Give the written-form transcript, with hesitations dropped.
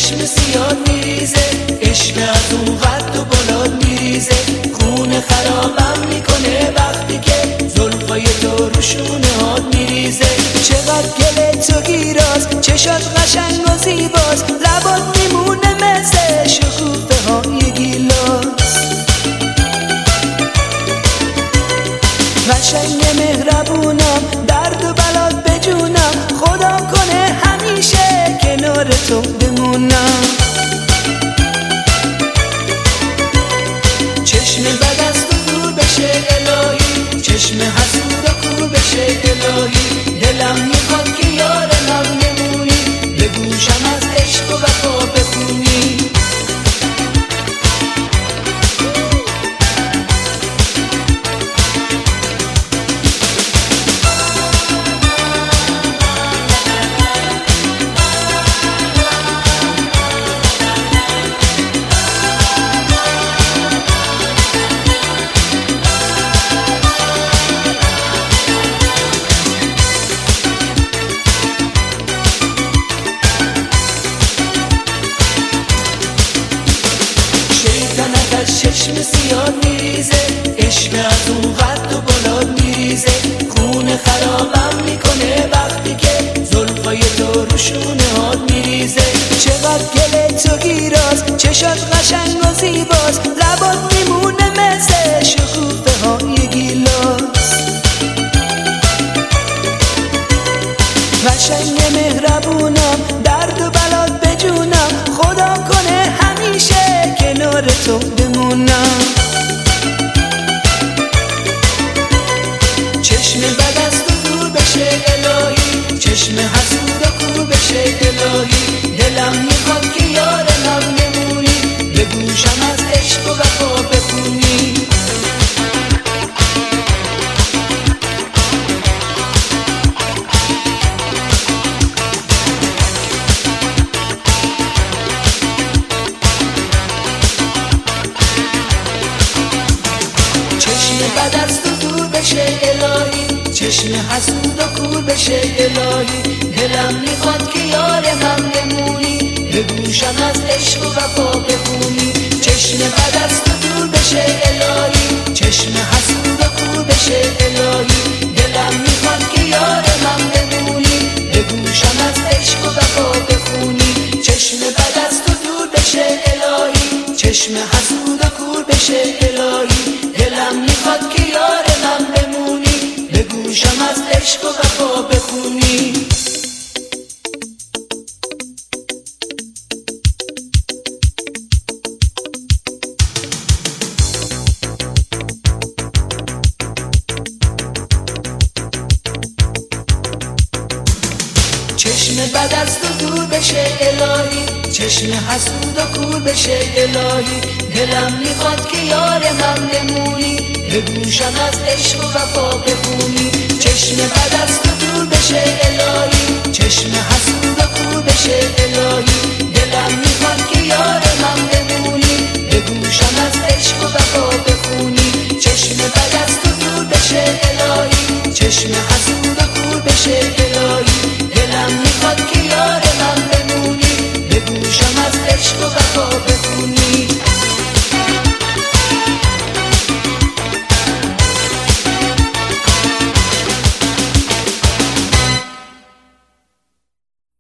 چشم سیاد میریزه، عشق از اون قد و بلاد میریزه، خون خرابم میکنه وقتی که زلفای تو رو شونه هات میریزه. چقدر گل تو گیراز، چشات قشنگ و زیباست، لبات میمونه مثل شکوفه های گیلاس. قشنگ مهربونم، درد و بلات بجونم، خدا کنه همیشه کنار تو بمونم. چشم بد از تو دور بشه الهی، چشم حسود و کور بشه الهی، دلم میخواد که یار من بمونی، به گوشم از عشق و وفا بخونی. چشم سیاد میریزه، عشق از اون قد و بلاد میریزه، خون خرابم میکنه وقتی که زلفای تو رو شونه هات میریزه. چقدر گل تو گیراز، چشات قشنگ و زیباست، لبات میمونه مثل شکوفه های گیلاس. قشنگ مهربونم، درد و بلات بجونم، خدا کنه همیشه کنار تو بمونم. چشم بد از تو دور بشه الهی، چشم حسود و کور بشه الهی، دلم میخواد که یار من بمونی، به گوشم از عشق و وفا بخونی. بد از تو دور بشه الهی، چشم حسود و کور بشه الهی، دلم میخواد که یار من بمونی، به گوشم از عشق و وفا بخونی. چشم بد از تو دور بشه الهی، چشم حسود و کور بشه الهی، دلم میخواد که یار من بمونی، به گوشم از عشق و وفا بخونی. چشم بد از تو دور بشه الهی، چشم حسود و کور بشه الهی، دلم میخواد که یار من بمونی، به گوشم از عشق و وفا بخونی. چشم بد از تو دور بشه الهی، چشم حسود و کور بشه الهی، دلم میخواد که یار من بمونی، به گوشم از عشق و وفا بخونی. چشم بد از تو